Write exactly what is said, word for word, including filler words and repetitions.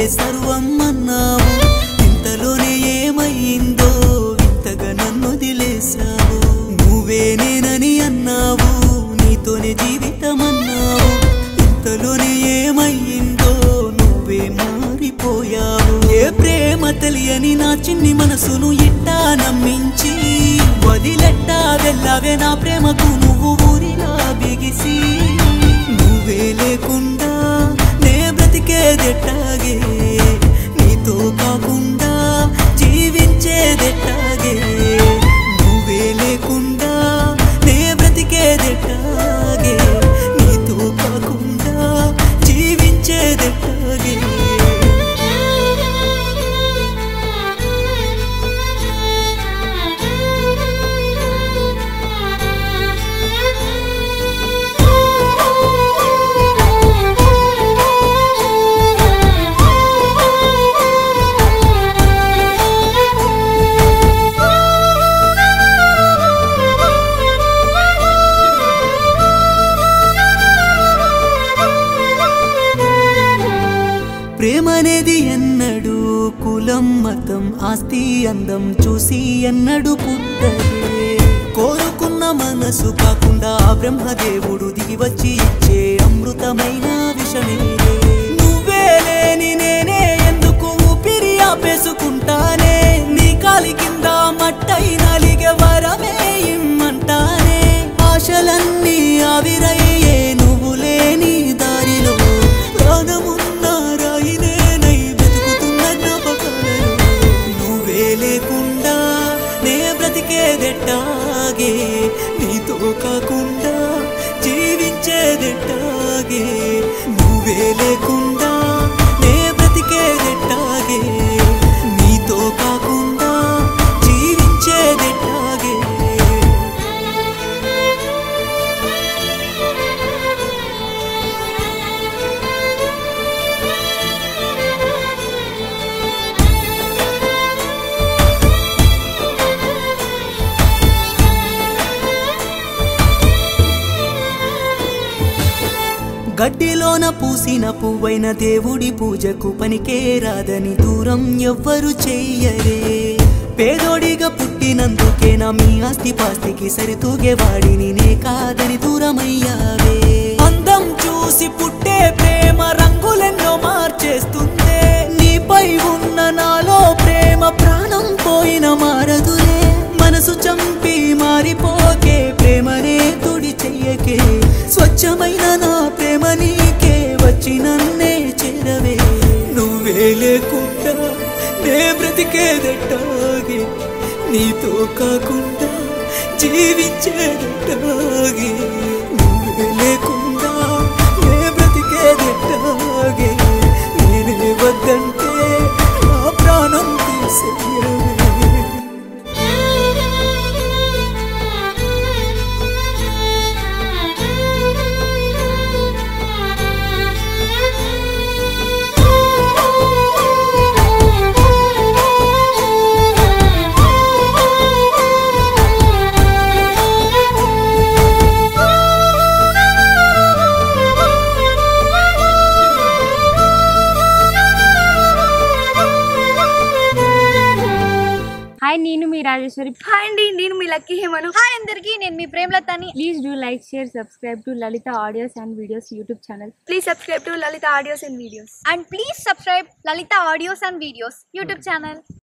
సర్వం అన్నావు, ఇంతలోనే ఏమయ్యిందో ఇంతగా నన్ను వదిలేసావు. నువ్వే నేనని అన్నావు, నీతోనే జీవితం అన్నావు, ఇంతలోనే ఏమయ్యిందో నువ్వే మారిపోయావు. ఏ ప్రేమ తెలియని నా చిన్ని మనసును ఇట్టా నమ్మించి వదిలెట్టా వెళ్ళావే నా ప్రేమకు నువ్వు ఊరిలా బిగిసి. నువ్వే లేకుండా నే బ్రతికేదెట్టాగే, నీతో కాకుండా జీవించేదెట్టాగే. నువ్వే లేకుండా నే బ్రతికేదెట్టాగే, నీతో కాకుండా జీవించేదెట్టాగే. ప్రేమనేది ఎన్నడు కులం మతం ఆస్తి అందం చూసి ఎన్నడు పుట్టదే. కోరుకున్న మనసు కాకుండా బ్రహ్మదేవుడు దిగి వచ్చి ఇచ్చే అమృతమైన విషమేదే. నువ్వే లేని నేనే ఎందుకు ఊపిరి ఆపేసుకుంటానే, నీ కాలి కింద మట్టైన లిగే వరమే ఇమ్మంటానే. ఆశలన్నీ ఆవిరయ్యే నువ్వు లేని దారిలో, ప్రాణమున్న రాయినేనై బ్రతుకుతున్న జ్ఞాపకాలలో. నువ్వే లేకుండా నే బ్రతికేదెట్టాగే, నీతో కాకుండా జీవించేదెట్టాగే. నువ్వే లేకుండా నే బ్రతికేదెట్టాగే, నీతో కాకుండా జీవించేదెట్టాగే. గడ్డిలోన పూసిన పువ్వైన దేవుడి పూజకు పనికే రాదని దూరం ఎవ్వరు చెయ్యరే. పేదోడిగా పుట్టినందుకే నా మీ ఆస్తి పాస్తికి సరితూగే వాడిని నే కాదని దూరమయ్యావే. అందం చూసి పుట్టే ప్రేమ రంగులెన్నో మార్చేస్తుందే, నీపై ఉన్న నాలో ప్రేమ ప్రాణం పోయిన మారదులే. మనసు చంపి మారిపోకే, ప్రేమనే తుడి చెయ్యకే, స్వచ్ఛమైన నా ప్రేమ నీకే వచ్చి నన్నే చేరవే. నువ్వే లేకుండా నే బ్రతికేదెట్టాగే, నీతో కాకుండా జీవించేదెట్టాగే. నువ్వే లేకుండా నే బ్రతికేదెట్టాగే, నేనే వద్దంటే నా ప్రాణం తీసేయవే. హాయ్, నేను మీ రాజేశ్వరి. హాయ్ అండి, నేను మీ లక్కీ హేమను. హాయ్ అందరికి, నేను మీ ప్రేమలతని. Please do like, share, subscribe to Lalitha audios and videos YouTube channel. Please subscribe to Lalitha audios and videos. And please subscribe Lalitha audios and videos YouTube channel.